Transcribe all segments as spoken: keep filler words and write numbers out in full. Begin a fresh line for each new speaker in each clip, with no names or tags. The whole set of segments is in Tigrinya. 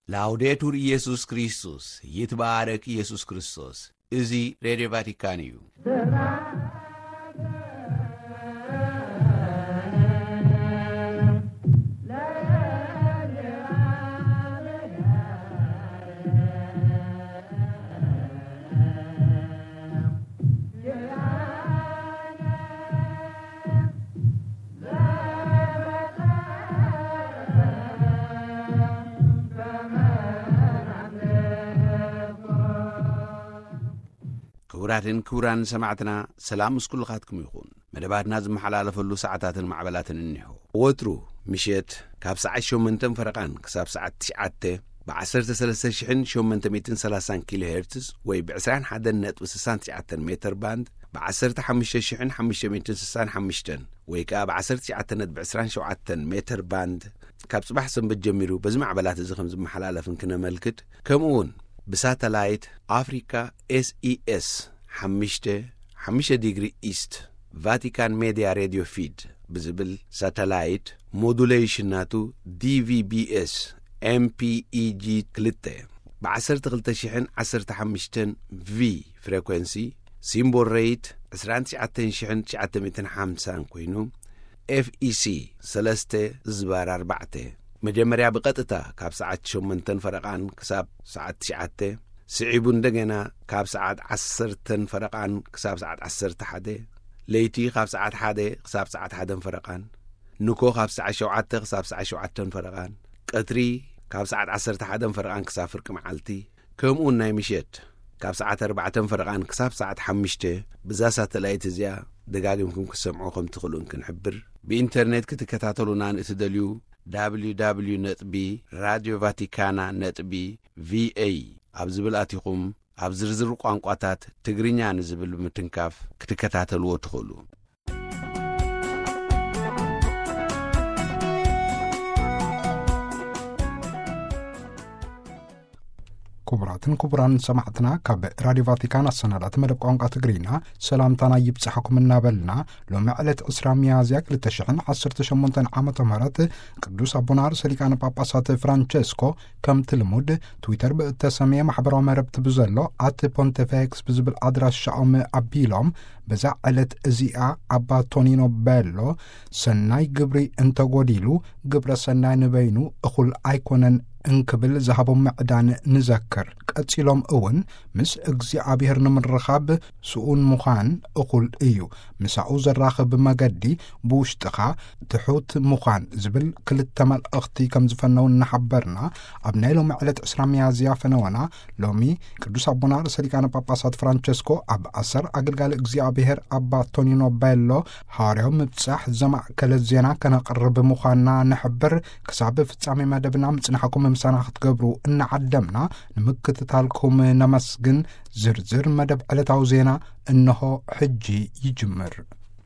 ላውዴቱር ኢየሱስ ክርስቶስ ይትባረክ ኢየሱስ ክርስቶስ እዚ ሬዲዮ ቫቲካን እዩ። كوراتن كوران سمعتنا سلام مسكولخاتكم يخون مدباتنا زمحلالفلو ساعتاتن معبلاتن انيحو وترو مشيت كاب ساعة شومنتن فرقان كساب ساعة تشعاتة بعسرت سلسة شحن شومنتن ميتن سلاسان كيلو هرتز وي بعسران حدن نت وسسان تشعاتن متر باند بعسرت حمشة شحن حمشة ميتن سسان حمشتن وي كاب عسرت تشعاتن نت بعسران شوعاتن متر باند كاب صباح سن بتجميرو بزمع بلات زخم زمحلالفن كنا ملكت كمون بساتلايت أفريكا إس إي إس حمشته حمشة ديجري إيست فاتيكان ميديا راديو فيد بزبل ساتلايت مودوليشن ناتو دي في بي إس إم بي إي جي كلته بعسر تغلت شحن عسر تحمشتن في فريكونسي سيمبول ريت عسران تشعتن شحن تشعتن ميتن حمسان كوينو إف إي سي سلسته زبار أربعته مجمريا بقطتا كاب ساعة شومنتن فرقان كساب ساعة تشعته سعيبون دقنا كاب ساعة عسرتن فرقان كساب ساعة عسرت حده ليتي كاب ساعة حده كساب ساعة حدن فرقان نكو كاب ساعة شوعته كساب ساعة شوعتن فرقان قطري كاب ساعة عسرت حدن فرقان كساب فرق معلتي كم قلنا مشيت كاب ساعة أربعتن فرقان كساب ساعة حمشته بزاسة تلاقيت زيا دقاقمكم كسمعوكم تخلون كنحبر بإنترنت كتكتاتلونا نتدليو دبليو دبليو دوت بي راديو فاتيكانا دوت بي في اي أبزبل آتيكم أبزرزر قوانقواتات تقرينيا نزبل متنكاف كتكتاتلو تخلو
كبراتن كبران سمعتنا كاب راديو فاتيكان السنالات مدب قوانقا تقرينا سلامتنا يبصحكم النابلنا لو معلت أسراميا زيك لتشحن حصر تشمونتن عامة مرات قدوس أبونار سليكان باباسات فرانشيسكو كم تلمود تويتر بتسمية محبرو مربط بزلو آت بونتفاكس بزبل أدراس شعوم أبيلوم بزعلت ازياء عبا تونينو بيلو سناي قبري انتو قوديلو قبر سناي نبينو اخول ايكونن انكبل زهبو معدان نذكر قتيلوم اون مس اغزي عبير نمن رخاب سؤون مخان اخول ايو مساعو زراخب مقدي بوشتخا تحوت مخان زبل كل التمال اختي كم زفنو نحبرنا ابنايلو معلت اسراميا زيافنونا لومي قدوس ابونار سليكان باباسات فرانشيسكو اب اثر اقلقال اغزي بهر أبا تونينو بيلو هاريو مبصح زمع كل زينا كان قرب مخانا نحبر كسابة فتسامي مدبنا مصنحكم مسانا ختقبرو إن عدمنا نمكتتالكم نمسجن زرزر مدب علتاو زينا إنه حجي يجمر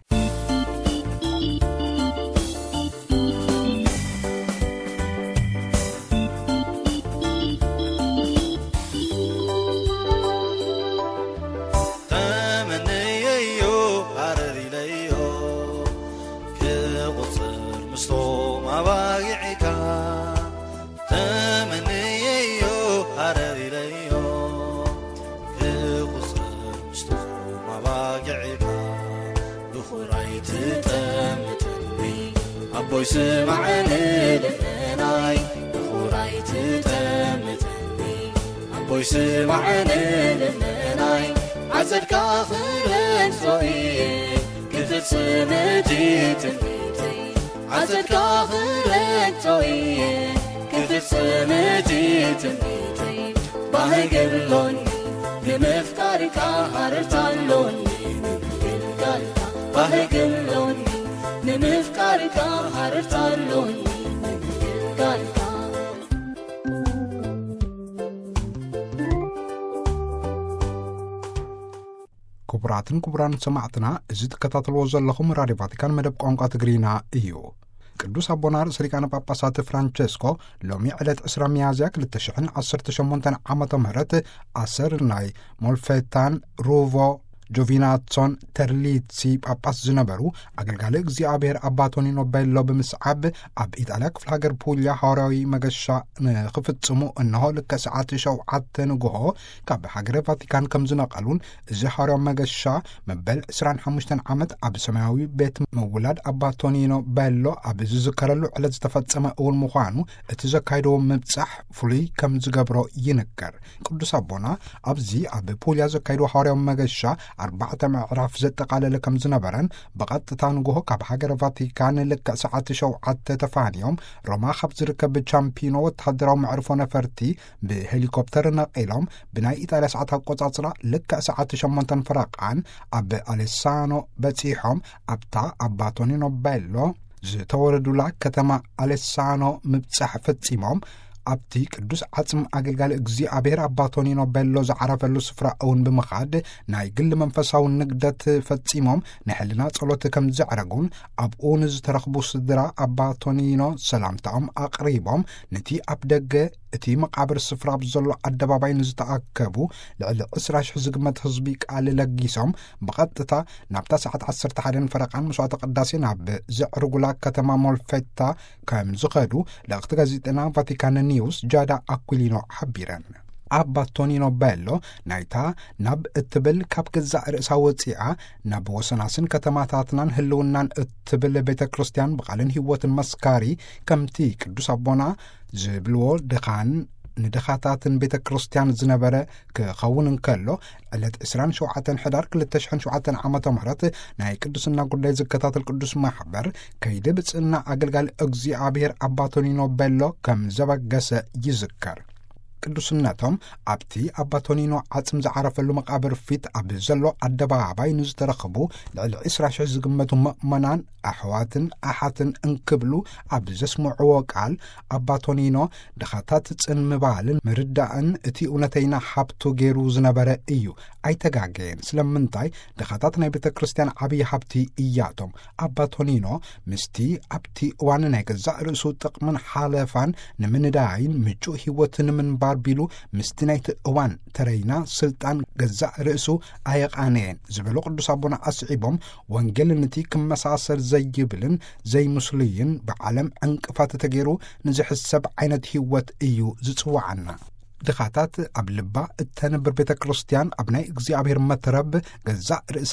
بويس معاني لمناي بخوراي تتمتني بويس معاني لمناي عزل كافر صوي كتب سمجي تنبيتي عزل كافر صوي كتب سمجي تنبيتي باهي قبلوني بمفكارك هرتالوني بالقلب باهي قبلوني نمفكارك هرتالوني بالقلب
كبراتن كبران سمعتنا زيد كتاتلو زلخم راديو فاتيكان مدب قوانقا تقرينا إيو قدوس أبونار سليكان باباسات فرانشيسكو لومي علت أسرى ميازيك للتشحن عصر تشمونتن عامة مهرت عصر ناي مولفتان روفو ጆቪናትሶን ተርሊትሲ ጳጳስ ዝነበሩ ኣገልጋሊ እግዚኣብሔር ኣባ ቶኒኖ ቤሎ ብምስዓብ ኣብ ኢጣልያ ክፍለ ሃገር ፑልያ ሐዋርያዊ መገሻ ንኽፍጽሙ እንሆ ልከ ሰዓት ሸውዓተ ንግሆ ካብ ሃገረ ቫቲካን ከም ዝነቐሉን እዚ ሐዋርያዊ መገሻ መበል ዕስራን ሓሙሽተን ዓመት ኣብ ሰማያዊ ቤት መውላድ ኣባ ቶኒኖ ቤሎ ኣብ ዝዝከረሉ ዕለት ዝተፈጸመ እውን ምዃኑ እቲ ዘካይድዎ ምብጻሕ ፍሉይ ከም ዝገብሮ ይንገር። ቅዱስ ኣቦና ኣብዚ ኣብ ፑልያ ዘካይድዎ ሐዋርያዊ መገሻ ኣርባዕተ ምዕራፍ ዘጠቓለለ ከም ዝነበረን ብቐጥታ ንግሆ ካብ ሃገረ ቫቲካን ልክዕ ሰዓት ሸውዓተ ተፋንዮም ሮማ ካብ ዝርከብ ቻምፒኖ ወተሃደራዊ መዕርፎ ነፈርቲ ብሄሊኮፕተር ነቒሎም ብናይ ኢጣልያ ሰዓት ኣቆጻጽራ ልክዕ ሰዓት ሸሞንተ ፍራቓን ኣብ ኣሌሳኖ በጺሖም ኣብታ ኣባ ቶኒኖ ቤሎ ዝተወለዱላ ከተማ ኣሌሳኖ ምብጻሕ ፈጺሞም ኣብቲ ቅዱስ ዓጽም ኣገልጋሊ እግዚኣብሔር ኣባ ቶኒኖ ቤሎ ዝዓረፈሉ ስፍራ እውን ብምኻድ ናይ ግሊ መንፈሳዊ ንግደት ፈጺሞም ንሕልና ጸሎት ከም ዘዕረጉን ኣብኡ ንዝተረኽቡ ስድራ ኣባ ቶኒኖ ሰላምታኦም ኣቕሪቦም ነቲ ኣብ ደገ እቲ መቃብር ስፍራ ብዘሎ ኣደባባይ ንዝተኣከቡ ልዕሊ ዕስራ ሽሕ ዝግመት ህዝቢ ቃል ለጊሶም ብቐጥታ ናብታ ሰዓት ዓሰርተ ሓደ ፈረቓን መስዋዕተ ቅዳሴ ናብ ዘዕርጉላ ከተማ ሞልፌታ ከም ዝኸዱ ለእኽቲ ጋዜጠና ቫቲካን ኒውስ ጃዳ ኣኩሊኖ ሓቢረን። ኣባ ቶኒኖ ቤሎ ናይታ ናብ እትብል ካብ ገዛእ ርእሳ ወፂኣ ናብ ወሰናስን ከተማታትናን ህልውናን እትብል ቤተ ክርስቲያን ብቓልን ህይወትን መስካሪ ከምቲ ቅዱስ ኣቦና ዝብልዎ ድኻን ንድኻታትን ቤተ ክርስቲያን ዝነበረ ክኸውን እንከሎ ዕለት ዕስራን ሸውዓተን ሕዳር ክልተ ሽሕን ሸውዓተን ዓመተ ምህረት ናይ ቅዱስና ጉዳይ ዝከታተል ቅዱስ ማሕበር ከይዲ ብጽና ኣገልጋሊ እግዚኣብሔር ኣባ ቶኒኖ ቤሎ ከም ዘበገሰ ይዝከር። ቅዱስነቶም ኣብቲ ኣባ ቶኒኖ ዓጽም ዝዓረፈሉ መቃብር ፊት ኣብ ዘሎ ኣደባባይ ንዝተረኽቡ ልዕሊ ዕስራ ሽሕ ዝግመቱ ምእመናን ኣሕዋትን ኣሓትን እንክብሉ ኣብ ዘስምዕዎ ቃል ኣባ ቶኒኖ ድኻታት ጽን ምባልን ምርዳእን እቲ እውነተይና ሓብቱ ገይሩ ዝነበረ እዩ፣ ኣይተጋገየን። ስለምንታይ ድኻታት ናይ ቤተ ክርስቲያን ዓብዪ ሃብቲ እያቶም። ኣባ ቶኒኖ ምስቲ ኣብቲ እዋን ናይ ገዛእ ርእሱ ጥቕምን ሓለፋን ንምንዳይን ምጩእ ህይወት ንምንባር ቢሉ ምስቲ ናይቲ እዋን ተረይና ስልጣን ገዛእ ርእሱ ኣየቓነየን ዝበሉ ቅዱስ ኣቦና ኣስዒቦም ወንጌል ነቲ ክመሳሰል ዘይብልን ዘይምስልይን ብዓለም ዕንቅፋት ተገይሩ ንዝሕሰብ ዓይነት ህይወት እዩ ዝጽዋዓና። ድኻታት ኣብ ልባ እተነብር ቤተ ክርስቲያን ኣብ ናይ እግዚኣብሔር መትረብ ገዛእ ርእሳ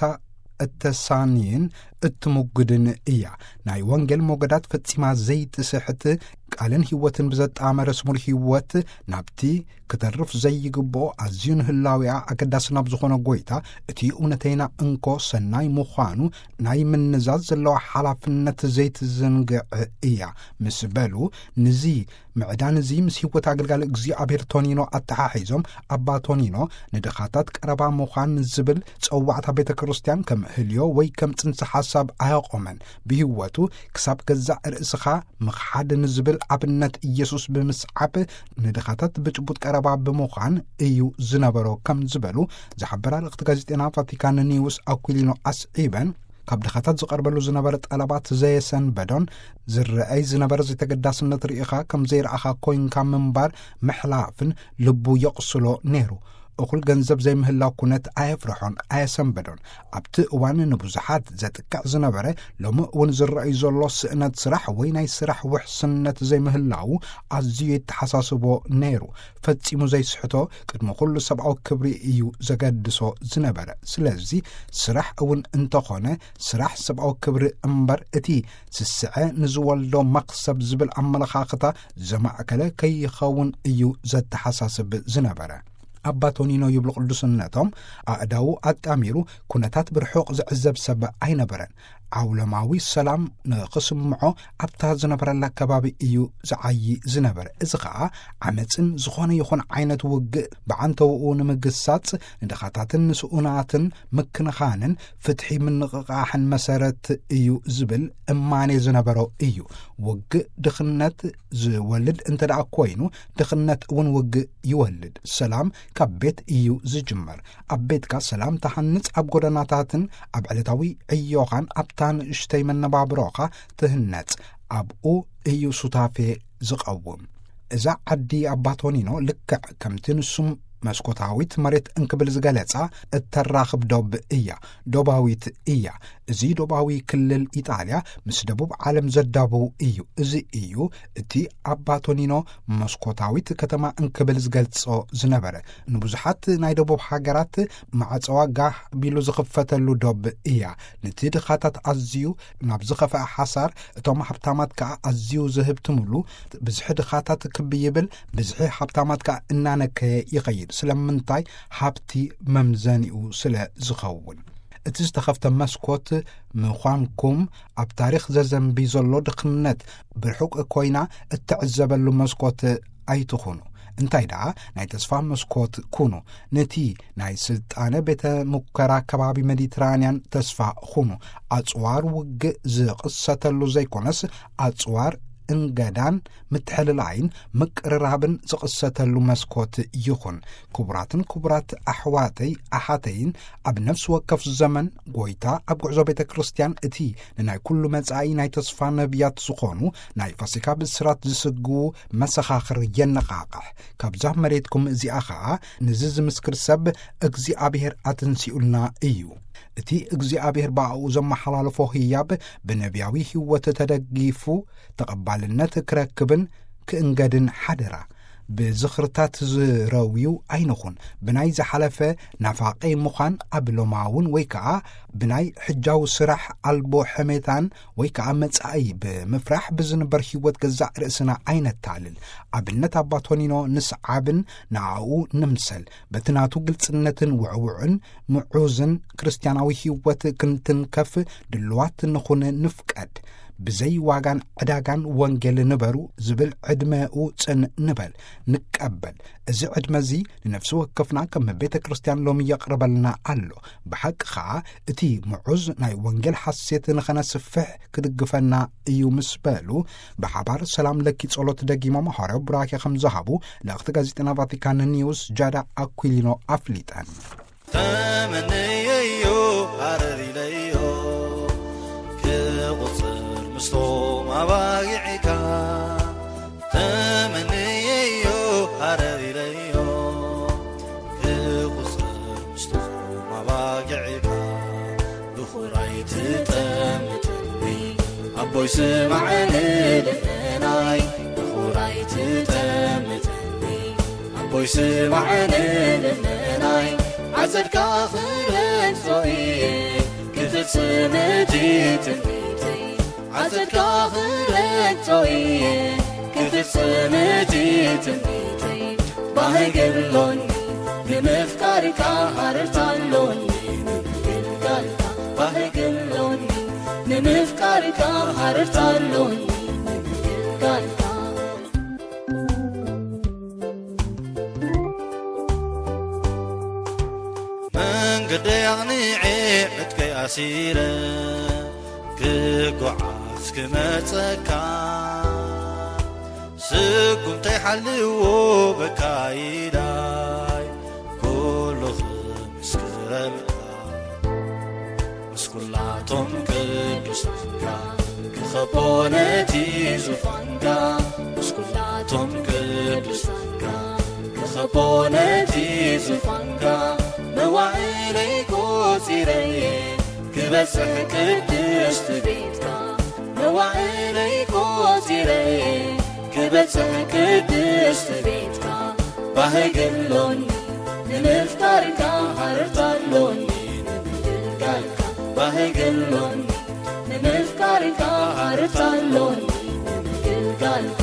እተሳንይን እትሙግድን እያ። ናይ ወንጌል ሞገዳት ፈጺማ ዘይትስሕት ቃልን ህይወትን ብዘጣመረ ስሙር ህይወት ናብቲ ክተርፍ ዘይግብኦ ኣዝዩ ንህላዊያ ኣገዳሲ ናብ ዝኾነ ጎይታ እቲ እውነተይና እንኮ ሰናይ ምዃኑ ናይ ምንዛዝ ዘለዋ ሓላፍነት ዘይትዝንግዕ እያ ምስ በሉ ንዚ ምዕዳን እዚ ምስ ህይወት ኣገልጋሊ እግዚኣብሔር ቶኒኖ ኣተሓሒዞም ኣባ ቶኒኖ ንድኻታት ቀረባ ምዃን ዝብል ጸዋዕታ ቤተ ክርስቲያን ከም ህልዮ ወይ ከም ጽንሰ ሓሳብ ኣያቆመን። ብህይወቱ ክሳብ ገዛእ ርእስኻ ምኽሓድ ንዝብል ኣብነት ኢየሱስ ብምስዓብ ንድኻታት ብጭቡጥ ቀረባ ብምዃን እዩ ዝነበሮ ከም ዝበሉ ዝሓበራ ልእኽቲ ጋዜጤና ቫቲካን ኒውስ ኣኩሊኖ ኣስዒበን ካብ ድኻታት ዝቐርበሉ ዝነበረ ጠለባት ዘየሰንበዶን ዝረአይ ዝነበረ ዘይተገዳስነት ርኢኻ ከም ዘይረኣኻ ኮይንካ ምንባር ምሕላፍን ልቡ የቕስሎ ነይሩ። እኹል ገንዘብ ዘይምህላው ኩነት ኣየፍርሖን ኣየሰንበዶን። ኣብቲ እዋን ንብዙሓት ዘጥቅዕ ዝነበረ ሎሚ እውን ዝረአዩ ዘሎ ስእነት ስራሕ ወይ ናይ ስራሕ ውሕስነት ዘይምህላው ኣዝዩ የተሓሳስቦ ነይሩ። ፈጺሙ ዘይስሕቶ ቅድሚ ኩሉ ሰብኣዊ ክብሪ እዩ ዘገድሶ ዝነበረ። ስለዚ ስራሕ እውን እንተኾነ ስራሕ ሰብኣዊ ክብሪ እምበር እቲ ስስዐ ንዝወልዶ መቕሰብ ዝብል ኣመለኻኽታ ዘማእከለ ከይኸውን እዩ ዘተሓሳስብ ዝነበረ። ኣባ ቶኒኖ ይብሉ ቅዱስነቶም ኣእዳው ኣጣሚሩ ኩነታት ብርሑቕ ዝዕዘብ ሰብ ኣይነበረን። ዓውለማዊ ሰላም ንኽስምዖ ኣብታ ዝነበረላ ከባቢ እዩ ዝዓይ ዝነበረ። እዚ ከዓ ዓመፅን ዝኾነ ይኹን ዓይነት ውግእ ብዓንተውኡ ንምግሳጽ ንድኻታትን ንስኡናትን ምክንኻንን ፍትሒ ምንቕቓሕን መሰረት እዩ ዝብል እማኔ ዝነበሮ እዩ። ውግእ ድኽነት ዝወልድ እንተ ደኣ ኮይኑ ድኽነት እውን ውግእ ይወልድ። ሰላም ካብ ቤት እዩ ዝጅመር። ኣብ ቤትካ ሰላም ተሃንጽ፣ ኣብ ጎደናታትን ኣብ ዕለታዊ ዕዮኻን ኣብታ ንእሽተይ መነባብሮኻ ትህነጽ። ኣብኡ እዩ ሱታፌ ዝቐውም። እዛ ዓዲ ኣባ ቶኒኖ ልክዕ ከምቲ ንሱም መስኮታዊት መሬት እንክብል ዝገለጻ እተራኽብ ዶብ እያ ዶባዊት እያ እዚ ዶባዊ ክልል ኢጣልያ ምስ ደቡብ ዓለም ዘዳቡ እዩ እዚ እዩ እቲ አባቶኒኖ መስኮታዊት ከተማ እንክብል ዝገልጾ ዝነበረ ንብዙሓት ናይ ደቡብ ሃገራት ማዕፀዋ ጋህ ቢሉ ዝኽፈተሉ ዶብ እያ ነቲ ድኻታት ኣዝዩ ናብ ዝኸፈአ ሓሳር እቶም ሃብታማት ከዓ ኣዝዩ ዝህብ ትምሉ ብዝሒ ድኻታት ክብይብል ብዝሒ ሃብታማት ከዓ እናነከየ ይኸይድ ስለምንታይ ሃብቲ መምዘኒኡ ስለ ዝኸውን እቲ ዝተኸፍተ መስኮት ምዃንኩም ኣብ ታሪኽ ዘዘንቢ ዘሎ ድኽነት ብርሑቕ ኮይና እትዕዘበሉ መስኮት ኣይትኹኑ እንታይ ደኣ ናይ ተስፋ መስኮት ኩኑ ነቲ ናይ ስልጣነ ቤተ ሙከራ ከባቢ ሜዲትራንያን ተስፋ ኩኑ ኣጽዋር ውግእ ዝቕሰተሉ ዘይኮነስ ኣጽዋር እንገዳን ምትሕልላይን ምቅርራብን ዝቕሰተሉ መስኮት ይኹን ክቡራትን ክቡራት ኣሕዋተይ ኣሓተይን ኣብ ነፍሲ ወከፍ ዘመን ጎይታ ኣብ ጉዕዞ ቤተ ክርስቲያን እቲ ንናይ ኩሉ መጻኢ ናይ ተስፋ ነቢያት ዝኾኑ ናይ ፋሲካ ብስራት ዝስግዉ መሰኻኽር የነቓቕሕ ካብዛ መሬትኩም እዚኣ ኸዓ ንዚ ዝምስክር ሰብ እግዚኣብሔር ኣትንሲኡልና እዩ እቲ እግዚኣብሔር ባኡ ዘመሓላለፎ ህያብ ብነቢያዊ ህይወት ተደጊፉ ተቐባልነት ክረክብን ክእንገድን ሓደራ ብዝኽርታት ዝረውዩ ኣይንኹን ብናይ ዝሓለፈ ናፋቀይ ምዃን ኣብ ሎማውን ወይ ከዓ ብናይ ሕጃው ስራሕ ኣልቦ ሕሜታን ወይ ከዓ መጻኢ ብምፍራሕ ብዝንበር ህይወት ገዛእ ርእስና ኣይነታልል ኣብነት አባቶኒኖ ንስዓብን ንዓኡ ንምሰል በትናቱ ግልጽነትን ውዕውዕን ምዑዝን ክርስቲያናዊ ህይወት ክንትንከፍ ድልዋት ንኹን ንፍቀድ ብዘይ ዋጋን ዕዳጋን ወንጌል ንበሩ ዝብል ዕድመኡ ጽንዕ ንበል ንቀበል እዚ ዕድመ እዚ ንነፍሲ ወከፍና ከም ቤተ ክርስቲያን ሎሚ የቕርበልና ኣሎ ብሓቂ ከዓ እቲ ምዑዝ ናይ ወንጌል ሓሴት ንኸነስፍሕ ክድግፈና እዩ ምስ በሉ ብሓባር ሰላም ለኪ ጸሎት ደጊሞም ሐዋርያው ቡራኬ ከም ዝሃቡ ለእኽቲ ጋዜጠና ቫቲካን ኒውስ ጃዳ አኩሊኖ አፍሊጠን
ተመነየዮ አረሪለዮ مسلوم أبايعك تمنييو هرري ليو بقصر مسلوم أبايعك بخوراي تتمتني أبوي سمعني لمناي بخوراي تتمتني أبوي سمعني لمناي عزلك آخر صغير كتب سمتي تنمي عزت كاخرك تويه كتب سمتي تنميتي باهي قلوني بمفكارك هرطلوني نمقلقلك باهي قلوني بمفكارك هرطلوني نمقلقلك من قد يعني عيبتك أسيرة كقعة كمتسكا سكم تحلو بكايداي كل خمس كرمكا مسكولاتهم كدوسكا كخبونتي زفنكا مسكولاتهم كدوسكا كخبونتي زفنكا مواعيلي كوزيري كبسح كدست بيتكا نوعيلي كوزيري كبسح كدست بيتكا باهي قلوني نمفتارك هرطلوني نمقلقلك باهي قلوني نمفتارك هرطلوني نمقلقلك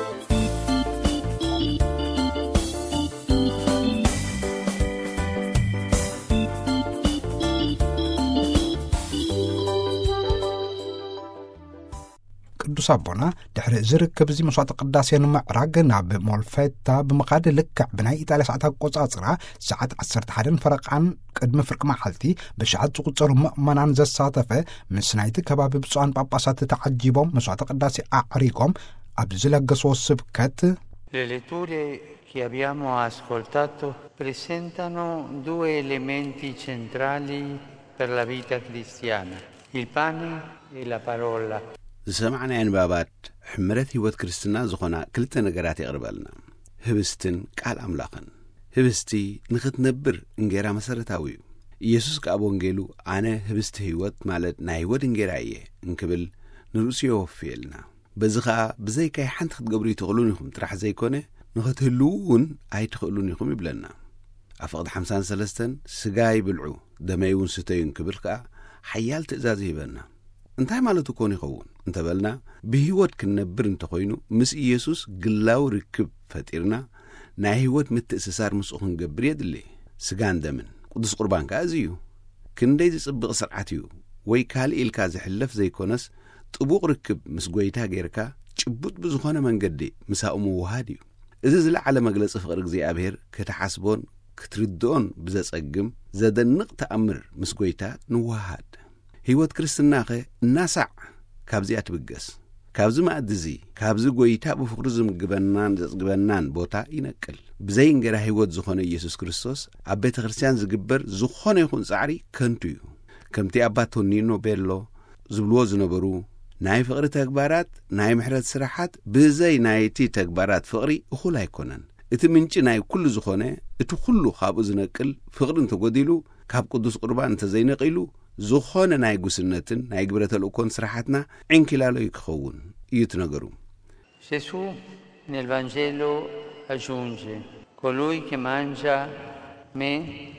ቅዱስ አቦና ድሕሪ ዝርከብ እዚ መስዋዕት ቅዳሴ ንምዕራግ ናብ ሞልፌታ ብምኻድ ልክዕ ብናይ ኢጣልያ ሰዓት ኣቆጻጽራ ሰዓት ዓሰርተ ሓደ ፈረቓን ቅድሚ ፍርቂ መዓልቲ ብሽዓት ዝቁጸሩ ምእመናን ዘሳተፈ ምስ ናይቲ ከባቢ ብፁዓን ጳጳሳት ተዓጂቦም መስዋዕት ቅዳሴ ኣዕሪጎም ኣብ ዝለገስዎ ስብከት
Le letture che abbiamo ascoltato presentano due elementi centrali per la vita cristiana, il pane e la parola.
زسمعنا انبابات حمرت هيوت كريستنا زخونا كلتا نغرات يقربلنا هبستن قال املاقن ህብስቲ ንኽትነብር እንጌራ መሰረታዊ እዩ ኢየሱስ ከአብ ወንጌሉ አነ ህብስቲ ህይወት ማለት ናይ ህይወት እንጌራ እየ እንክብል ንርእስዮ ወፍየልና በዚ ኸዓ ብዘይካይ ሓንቲ ክትገብሩ ይትኽእሉን ኢኹም ጥራሕ ዘይኮነ ንኽትህልውን ኣይትኽእሉን ኢኹም ይብለና ኣብ ፍቕዲ ሓምሳን ሰለስተን ስጋ ይብልዑ ደመይ እውን ስተዩ እንክብል ከኣ ሓያል ትእዛዝ ይህበና እንታይ ማለት ኮን ይኸውን እንተበልና ብህይወት ክንነብር እንተኾይኑ ምስ ኢየሱስ ግላዊ ርክብ ፈጢርና ናይ ህይወት ምትእስሳር ምስኡ ክንገብር የድሊ ስጋን ደምን ቅዱስ ቁርባን ከኣ እዚ እዩ ክንደይ ዝጽብቕ ስርዓት እዩ ወይ ካልእ ኢልካ ዝሕለፍ ዘይኮነስ ጥቡቕ ርክብ ምስ ጐይታ ጌርካ ጭቡጥ ብዝኾነ መንገዲ ምሳኡ ምውሃድ እዩ እዚ ዝለዓለ መግለጺ ፍቕሪ እግዚኣብሔር ከተሓስቦን ክትርድኦን ብዘጸግም ዘደንቕ ተኣምር ምስ ጐይታ ንውሃድ ህይወት ክርስትናኸ እናሳዕ ካብዚኣ ትብገስ ካብዚ ማእዲ እዚ ካብዚ ጐይታ ብፍቕሪ ዝምግበናን ዘጽግበናን ቦታ ይነቅል ብዘይ እንጌራ ህይወት ዝኾነ ኢየሱስ ክርስቶስ ኣብ ቤተ ክርስቲያን ዝግበር ዝኾነ ይኹን ጻዕሪ ከንቱ እዩ ከምቲ ኣባ ቶኒኖ ቤሎ ዝብልዎ ዝነበሩ ናይ ፍቕሪ ተግባራት ናይ ምሕረት ስራሓት ብዘይ ናይቲ ተግባራት ፍቕሪ እኹል ኣይኮነን እቲ ምንጭ ናይ ኩሉ ዝኾነ እቲ ኩሉ ካብኡ ዝነቅል ፍቕሪ እንተጐዲሉ ካብ ቅዱስ ቁርባን እንተዘይነቂሉ ዝኾነ ናይ ጉስነትን ናይ ግብረ ተልእኮን ስራሓትና ዕንኪላሎ ይክኸውን እዩ ትነገሩ
Gesù nel Vangelo aggiunge colui che mangia me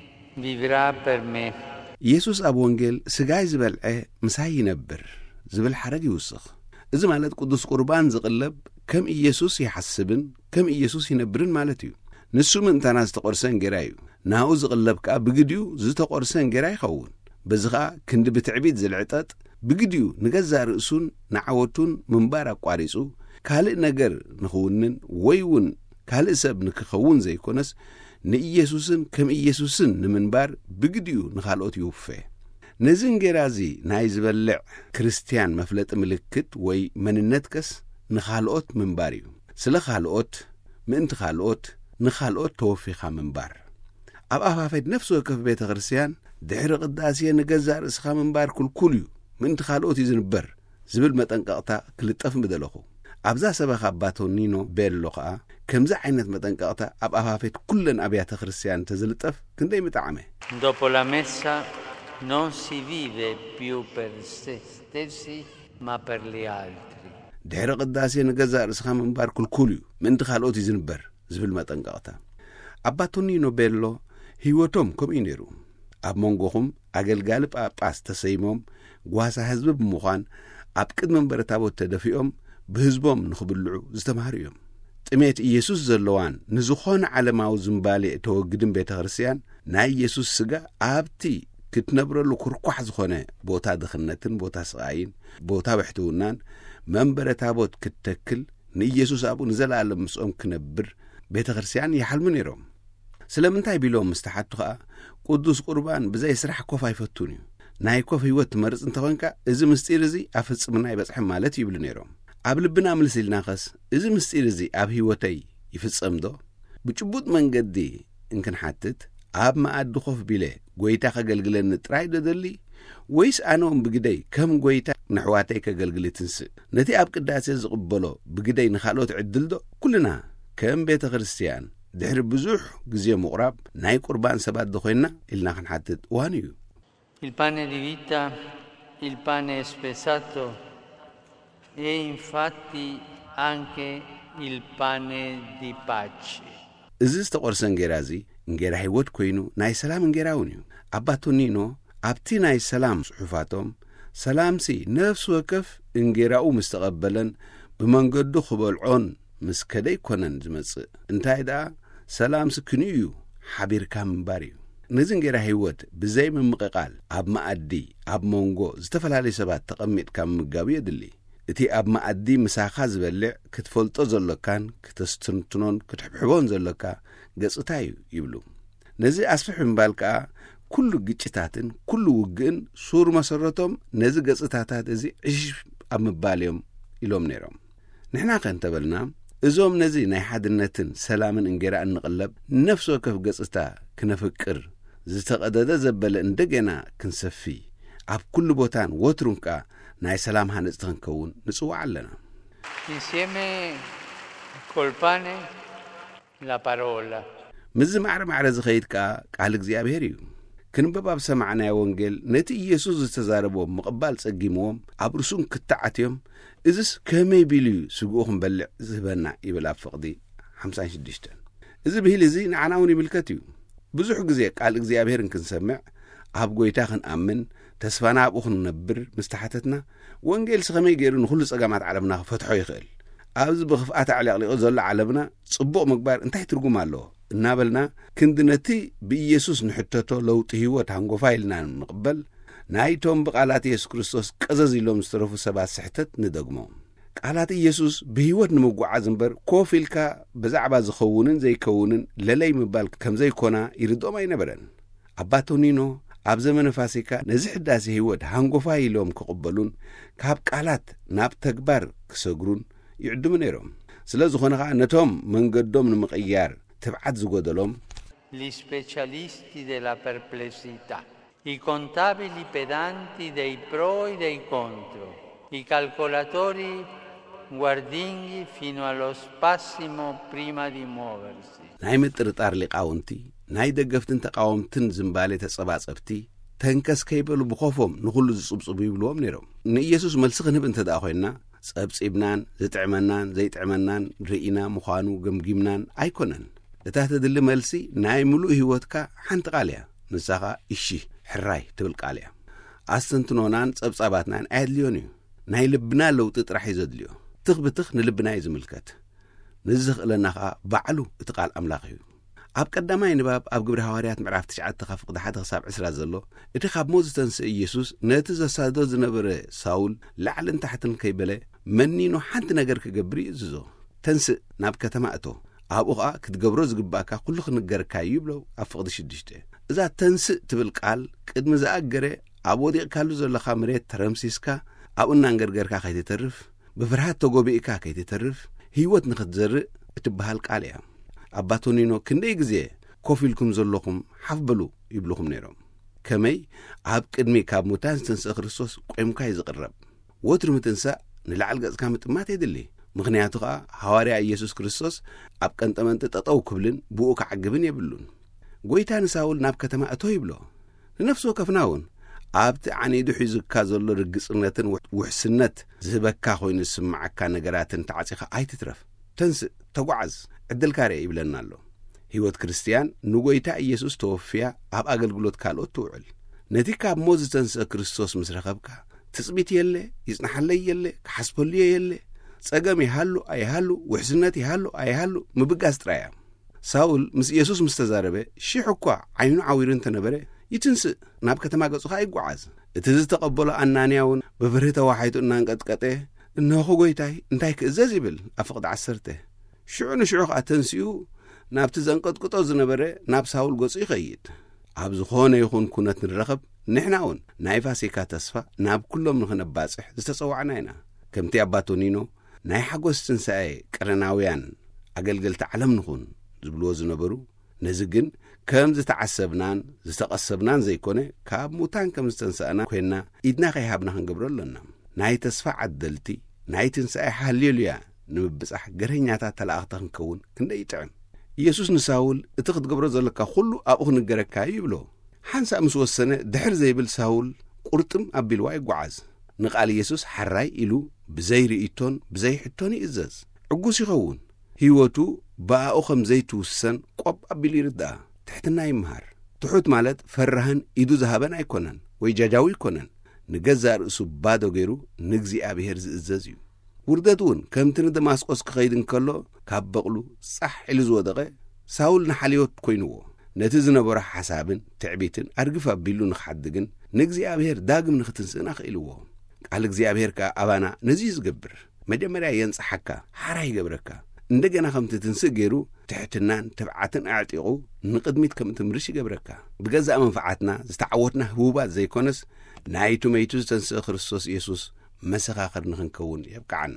vivrà per me
ኢየሱስ ኣብ ወንጌል ስጋይ ዝበልዐ ምሳይ ይነብር ዝብል ሓረግ ይውስኽ እዚ ማለት ቅዱስ ቁርባን ዝቕለብ ከም ኢየሱስ ይሓስብን ከም ኢየሱስ ይነብርን ማለት እዩ ንሱ ምእንታና ዝተቖርሰ እንጌራ እዩ ናኡ ዝቕለብ ከኣ ብግድዩ ዝተቖርሰ እንጌራ ይኸውን በዚ ኸዓ ክንዲ ብትዕቢት ዝልዕጠጥ ብግድዩ ንገዛእ ርእሱን ንዓወቱን ምንባር ኣቋሪጹ ካልእ ነገር ንኽውንን ወይ እውን ካልእ ሰብ ንክኸውን ዘይኮነስ ንኢየሱስን ከም ኢየሱስን ንምንባር ብግድዩ ንኻልኦት ይውፌ ነዚ እንጌራ እዚ ናይ ዝበልዕ ክርስቲያን መፍለጢ ምልክት ወይ መንነት ከስ ንኻልኦት ምንባር እዩ ስለ ካልኦት ምእንቲ ካልኦት ንኻልኦት ተወፊኻ ምንባር ኣብ ኣፋፈት ነፍሲ ወከፍ ቤተ ክርስቲያን ድሕሪ ቅዳሴ ንገዛእ ርእስኻ ምንባር ኩልኩል እዩ ምእንቲ ካልኦት እዩ ዝንበር ዝብል መጠንቀቕታ ክልጠፍ ምደለኹ ኣብዛ ሰበኻ ኣባ ቶኒኖ ቤሎ ኸዓ ከምዚ ዓይነት መጠንቀቕታ ኣብ ኣፋፈት ኩለን ኣብያተ ክርስቲያን ተዝልጠፍ ክንደይ ምጣዕመ
dopo la messa non si vive più per se stessi ma per gli altri
ድሕሪ ቅዳሴ ንገዛእ ርእስኻ ምንባር ኩልኩል እዩ ምእንቲ ካልኦት እዩ ዝንበር ዝብል መጠንቀቕታ ኣባ ቶኒኖ ቤሎ ህይወቶም ከምኡ ነይሩ ኣብ መንጎኹም ኣገልጋሊ ጳጳስ ተሰይሞም ጓሳ ህዝቢ ብምዃን ኣብ ቅድሚ መንበረ ታቦት ተደፊኦም ብህዝቦም ንኽብልዑ ዝተምሃሩ እዮም ጥሜት ኢየሱስ ዘለዋን ንዝኾነ ዓለማዊ ዝምባሌ ተወግድን ቤተ ክርስቲያን ናይ ኢየሱስ ስጋ ኣብቲ ክትነብረሉ ኩርኳሕ ዝኾነ ቦታ ድኽነትን ቦታ ስቓይን ቦታ ብሕትውናን መንበረ ታቦት ክትተክል ንኢየሱስ ኣብኡ ንዘለኣለም ምስኦም ክነብር ቤተ ክርስቲያን ይሓልሙ ነይሮም ስለምንታይ ቢሎም ምስተሓቱ ኸዓ ቅዱስ ቁርባን ብዘይ ስራሕ ኮፍ ኣይፈቱን እዩ ናይ ኮፍ ህይወት ትመርጽ እንተኾንካ እዚ ምስጢር እዚ ኣብ ፍጽምና ይበጽሕ ማለት ይብሉ ነይሮም ኣብ ልብና ምልሲልና ኸስ እዚ ምስጢር እዚ ኣብ ህይወተይ ይፍጸም ዶ ብጭቡጥ መንገዲ እንክንሓትት ኣብ መኣዲ ኮፍ ቢለ ጐይታ ከገልግለኒ ጥራይ ደደሊ ወይስ ኣነኦም ብግደይ ከም ጐይታ ንሕዋተይ ከገልግል ትንስእ ነቲ ኣብ ቅዳሴ ዝቕበሎ ብግደይ ንኻልኦት ዕድል ዶ ኩልና ከም ቤተ ክርስቲያን ድሕሪ ብዙሕ ጊዜ ምቑራብ ናይ ቁርባን ሰባት ዶኾይና ኢልና ክንሓትት እዋን እዩ
il pane di vita il pane spezzato e infatti anche il pane di pace
እዚ ዝተቖርሰ እንጌራ እዚ እንጌራ ህይወት ኮይኑ ናይ ሰላም እንጌራ እውን እዩ ኣባ ቶኒኖ ኣብቲ ናይ ሰላም ጽሑፋቶም ሰላምሲ ነፍሲ ወከፍ እንጌራኡ ምስ ተቐበለን ብመንገዱ ክበልዖን ምስ ከደ ይኮነን ዝመጽእ እንታይ ደኣ ሰላምሲ ክንዩ እዩ ሓቢርካ ምንባር እዩ ነዚ እንጌራ ህይወት ብዘይ ምምቕቓል ኣብ መኣዲ ኣብ መንጎ ዝተፈላለዩ ሰባት ተቐሚጥካ ምምጋብ የድሊ እቲ ኣብ መኣዲ ምሳኻ ዝበልዕ ክትፈልጦ ዘለካን ክተስትንትኖን ክትሕብሕቦን ዘለካ ገጽታ እዩ ይብሉ ነዚ ኣስፍሕ ምባል ከዓ ኩሉ ግጭታትን ኩሉ ውግእን ሱር መሰረቶም ነዚ ገጽታታት እዚ ዕሽ ኣብ ምባል እዮም ኢሎም ነይሮም ንሕና ከ እንተበልና እዞም ነዚ ናይ ሓድነትን ሰላምን እንጌራ እንቕለብ ነፍሲ ወከፍ ገጽታ ክነፍቅር ዝተቐደደ ዘበለ እንደገና ክንሰፊ ኣብ ኩሉ ቦታን ወትሩን ከዓ ናይ ሰላም ሃነጽቲ ክንከውን ንጽዋዕ ኣለና
insieme col pane la parola
ምዝማዕረ ማዕረ ዝኸይድካ ቃል እግዚአብሔር እዩ ክንበባብ ሰማዕናይ ወንጌል ነቲ ኢየሱስ ዝተዛረቦ ምቕባል ጸጊሞም ኣብ ርሱን ክተዓትዮም እዝስ ከመይ ቢሉ ስጉኡ ክንበልዕ ዝህበና ይብል ኣብ ፍቕዲ ሓምሳን ሽዱሽተ እዚ ብሂል እዚ ንዓና እውን ይምልከት እዩ ብዙሕ ግዜ ቃል እግዚኣብሔርን ክንሰምዕ ኣብ ጎይታ ክንኣምን ተስፋና ኣብኡ ክንነብር ምስተሓተትና ወንጌል ስኸመይ ገይሩ ንኹሉ ጸጋማት ዓለምና ክፈትሖ ይኽእል ኣብዚ ብኽፍኣት ኣዕሊቕሊቑ ዘሎ ዓለምና ጽቡቕ ምግባር እንታይ ትርጉም ኣለዎ እናበልና ክንዲ ነቲ ብኢየሱስ ንሕተቶ ለውጢ ህይወት ሃንጎፋ ኢልና ንቕበል ናይቶም ብቓላት ኢየሱስ ክርስቶስ ቀዘዝ ኢሎም ዝተረፉ ሰባት ስሕተት ንደግሞ ቃላት ኢየሱስ ብህይወት ንምጓዓዝ እምበር ኮፍ ኢልካ ብዛዕባ ዝኸውንን ዘይከውንን ለለይ ምባል ከም ዘይኮና ይርድኦም ኣይነበረን ኣባቶኒኖ ኣብ ዘመነ ፋሲካ ነዚ ሕዳሴ ህይወት ሃንጎፋ ኢሎም ክቕበሉን ካብ ቃላት ናብ ተግባር ክሰግሩን ይዕድሙ ነይሮም ስለ ዝኾነ ኸዓ ነቶም መንገዶም ንምቕያር ትብዓት ዝጐደሎም
gli specialisti della perplessità i contabili pedanti dei pro e dei contro i calcolatori guardinghi fino allo spasimo prima di muoversi
ናይ ምጥርጣር ሊቃውንቲ ናይ ደገፍትን ተቃወምትን ዝምባሌ ተጸባጸብቲ ተንከስ ከይበሉ ብኾፎም ንኹሉ ዝጽብጽቡ ይብልዎም ነይሮም ንኢየሱስ መልሲ ክንህብ እንተ ደኣ ኾይንና ጸብጺብናን ዝጥዕመናን ዘይጥዕመናን ርኢና ምዃኑ ገምጊምናን ኣይኮነን እታ ተድሊ መልሲ ናይ ምሉእ ህይወትካ ሓንቲ ቃል እያ ንሳኻ እሺ ሕራይ ትብል ቃል እያ ኣስተንትኖናን ጸብጻባትናን ኣየድልዮን እዩ ናይ ልብና ለውጢ ጥራሕ እዩ ዘድልዮ ትኽ ብትኽ ንልብና እዩ ዝምልከት ንዝኽእለና ኸዓ ባዕሉ እቲ ቃል ኣምላኽ እዩ ኣብ ቀዳማይ ንባብ ኣብ ግብሪ ሐዋርያት ምዕራፍ ትሽዓተ ካብ ፍቕዲ ሓደ ክሳብ ዕስራ ዘሎ እቲ ካብ ሞት ዝተንስእ ኢየሱስ ነቲ ዘሳዶ ዝነበረ ሳውል ላዕልን ታሕትን ከይበለ መኒኑ ሓንቲ ነገር ክገብር ይእዝዞ ተንስእ ናብ ከተማ እቶ ኣብኡ ኸዓ ክትገብሮ ዝግባእካ ኩሉ ክንገርካ እዩ ይብሎ ኣብ ፍቕዲ ሽዱሽተ እዛ ተንስእ ትብል ቃል ቅድሚ ዝኣገረ ኣብ ወዲቕካሉ ዘለኻ መሬት ተረምሲስካ ኣብኡ እናንገርገርካ ከይትተርፍ ብፍርሃት ተጐቢእካ ከይትተርፍ ህይወት ንኽትዘርእ እትበሃል ቃል እያ ኣባቶኒኖ ክንደይ ግዜ ኮፍ ኢልኩም ዘለኹም ሓፍ በሉ ይብልኹም ነይሮም ከመይ ኣብ ቅድሚ ካብ ሙታን ዝተንስእ ክርስቶስ ቆይምካ እዩ ዝቕረብ ወትሪ ምትንሳእ ንላዕል ገጽካ ምጥማት የድሊ ምኽንያቱ ኸዓ ሐዋርያ ኢየሱስ ክርስቶስ ኣብ ቀንጠመንጢ ጠጠው ክብልን ብኡ ከዓግብን የብሉን ጐይታ ንሳውል ናብ ከተማ እቶ ይብሎ ንነፍሶ ከፍናውን ኣብቲ ዓኒዱ ሒዙካ ዘሎ ርግጽነትን ውሕስነት ዝህበካ ኾይኑ ዝስምዓካ ነገራትን ተዓጺኻ ኣይትትረፍ ተንስእ ተጓዓዝ ዕድልካ ርአ ይብለና ኣሎ ህይወት ክርስቲያን ንጐይታ ኢየሱስ ተወፍያ ኣብ ኣገልግሎት ካልኦት ትውዕል ነቲ ካብ ሞት ዝተንስአ ክርስቶስ ምስ ረኸብካ ትጽቢት የለ ይጽናሐለይ የለ ክሓስበልዮ የለ ጸገም ይሃሉ ኣይሃሉ ውሕስነት ይሃሉ ኣይሃሉ ምብጋስ ጥራያ ሳውል ምስ ኢየሱስ ምስ ተዛረበ ሽሕ እኳ ዓይኑ ዓዊሩ እንተነበረ ይትንስእ ናብ ከተማ ገጹኻ ይጓዓዝ እቲ ዝተቐበሎ ኣናንያውን ብፍርህ ተዋሒጡ እናንቀጥቀጠ እነሆ ጐይታይ እንታይ ክእዘዝ ይብል ኣብ ፍቕዲ ዓሰርተ ሽዑ ንሽዑ ኸዓ ተንስኡ ናብቲ ዘንቀጥቅጦ ዝነበረ ናብ ሳውል ገጹ ይኸይድ ኣብ ዝኾነ ይኹን ኩነት ንረኸብ ንሕና እውን ናይ ፋሲካ ተስፋ ናብ ኩሎም ንኽነባጽሕ ዝተጸዋዕና ኢና ከምቲ ኣባቶኒኖ ናይ ሓጐስ ትንሣኤ ቀረናውያን ኣገልገልቲ ዓለም ንኹን ዝብልዎ ዝነበሩ ነዚ ግን ከም ዝተዓሰብናን ዝተቐሰብናን ዘይኮነ ካብ ሙታን ከም ዝተንስአና ኮይንና ኢድና ከይሃብና ክንገብሮ ኣለና ናይ ተስፋ ዓደልቲ ናይ ትንሣኤ ሃሌሉያ ንምብጻሕ ገረኛታት ተላእኽቲ ክንከውን ክንደይ ይጥዕም ኢየሱስ ንሳውል እቲ ክትገብሮ ዘለካ ኩሉ ኣብኡ ክንገረካ ይብሎ ሓንሳእ ምስ ወሰነ ድሕር ዘይብል ሳውል ቁርጥም ኣቢልዋ ይጓዓዝ ንቓል ኢየሱስ ሓራይ ኢሉ ብዘይ ርእቶን ብዘይ ሕቶን ይእዘዝ ዕጉስ ይኸውን ህይወቱ ብኣኡ ከም ዘይትውሰን ቆብ ኣቢሉ ይርድኣ ትሕትና ይምሃር ትሑት ማለት ፈራህን ኢዱ ዝሃበን ኣይኮነን ወይ ጃጃዊ ይኮነን ንገዛእ ርእሱ ባዶ ገይሩ ንእግዚአብሔር ዝእዘዝ እዩ ውርደት እውን ከምቲ ንደማስቆስ ክኸይድ እንከሎ ካብ በቕሉ ጻሕ ኢሉ ዝወደቐ ሳውል ንሓልዮት ኮይንዎ ነቲ ዝነበሮ ሓሳብን ትዕቢትን ኣርግፍ ኣቢሉ ንኽሓድግን ንእግዚአብሔር ዳግም ንኽትንስእና ኽኢልዎ ቃል እግዚኣብሔር ከ ኣባና ነዚ ዝገብር መጀመርያ የንጽሐካ ሓራ ይገብረካ እንደገና ከምቲ ትንስእ ገይሩ ትሕትናን ትብዓትን ኣዕጢቑ ንቅድሚት ከም ትምርሽ ይገብረካ ብገዛእ መንፈዓትና ዝተዓወትና ህቡባት ዘይኮነስ ናይቱ መይቱ ዝተንስእ ክርስቶስ ኢየሱስ መሰኻኽር ንኽንከውን የብቃዓና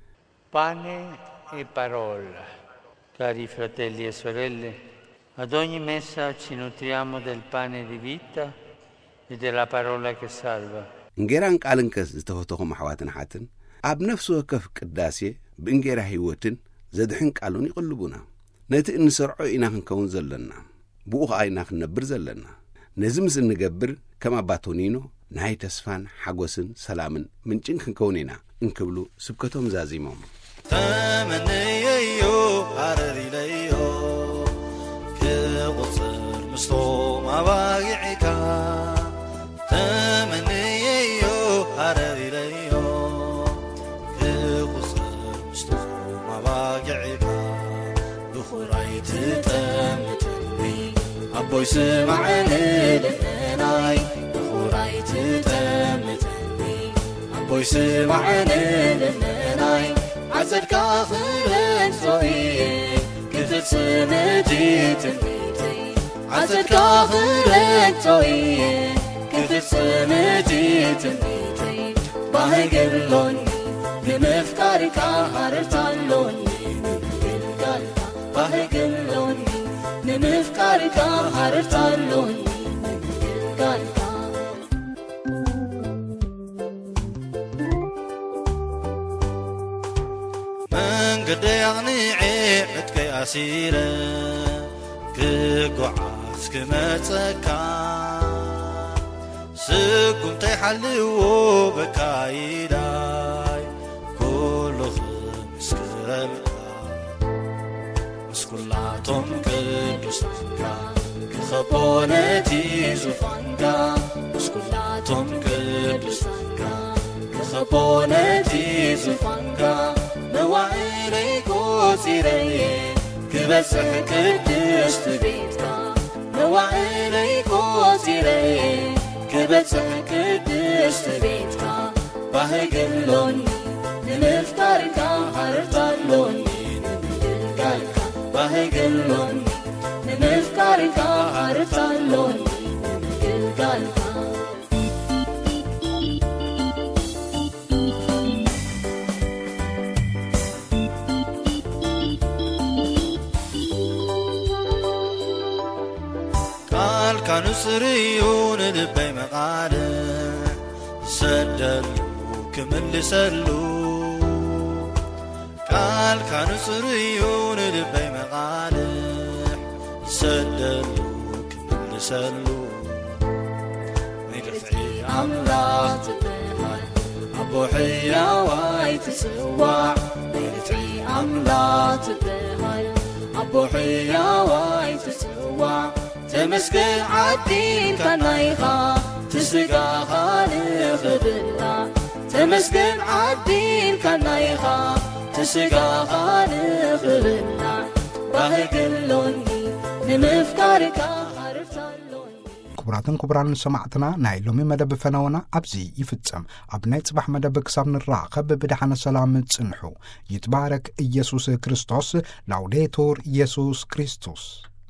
pane e parola cari fratelli e sorelle ad ogni messa ci nutriamo del pane di vita e della parola che salva
እንጌራን ቃልን ከስ ዝተፈተኹም ኣሕዋትን ሓትን ኣብ ነፍሲ ወከፍ ቅዳሴ ብእንጌራ ህይወትን ዘድሕን ቃሉን ይቕልቡና ነቲ እንሰርዖ ኢና ክንከውን ዘለና ብኡ ኸዓ ኢና ክንነብር ዘለና ነዚ ምስ እንገብር ከም ኣባቶኒኖ ናይ ተስፋን ሓጎስን ሰላምን ምንጭን ክንከውን ኢና እንክብሉ ስብከቶም ዛዚሞም
ተመነየዮ አረሪለዮ ክቁፅር ምስቶም ኣባጊዕካ ተመነየዮ አረሪለዮ ክቁፅር ምስቶም ኣባጊዕካ ብኹራይ ትጠምትኒ ኣቦይ ስማዕኒ ልመናይ ብኹራይ ትጠምትኒ ኣቦይ ስማዕኒ ልመናይ عزدك خيرك صوية كتسمتي تنبيتي عزدك خيرك صوية كتسمتي تنبيتي باهي قلوني بمفكارك هرتالوني بالقلب باهي قلوني بمفكارك هرتالوني بالقلب قد يغنيعي عدكي أسيرة كقعاس كمتسكا سكم تيحليو بكايداي كل خمس كرلكا مسكولاتهم كدوسنكا كخبونتي زفانكا مسكولاتهم كدوسنكا كخبونتي زفانكا نوعيني كوسيري كبسح كدشت بيتكا نوعيني كوسيري كبسح كدشت بيتكا باهي قلوني نمفتاركا هرتالوني نمدلقالكا باهي قلوني نمفتاركا هرتالوني نمدلقالكا كانوا سريون لبي مقالة سدلوا كمل سلوا قال كانوا سريون لبي مقالة سدلوا كمل سلوا ميرفعي أملاك تبهاي أبو حيا واي تسوع ميرفعي أملاك تبهاي أبو حيا واي تسوع تمسكن عدين كنايخا تسقى خالق بالله تمسكن عدين كنايخا تسقى خالق بالله باهي قلوني نمفكارك هرفتالوني
كبراتن كبران سمعتنا نايلومي مدب فنونا أبزي يفتسم أبناي صباح مدب كساب نراقب بدحنا السلام تسنحو يتبارك إيسوس كريستوس لوديتور إيسوس كريستوس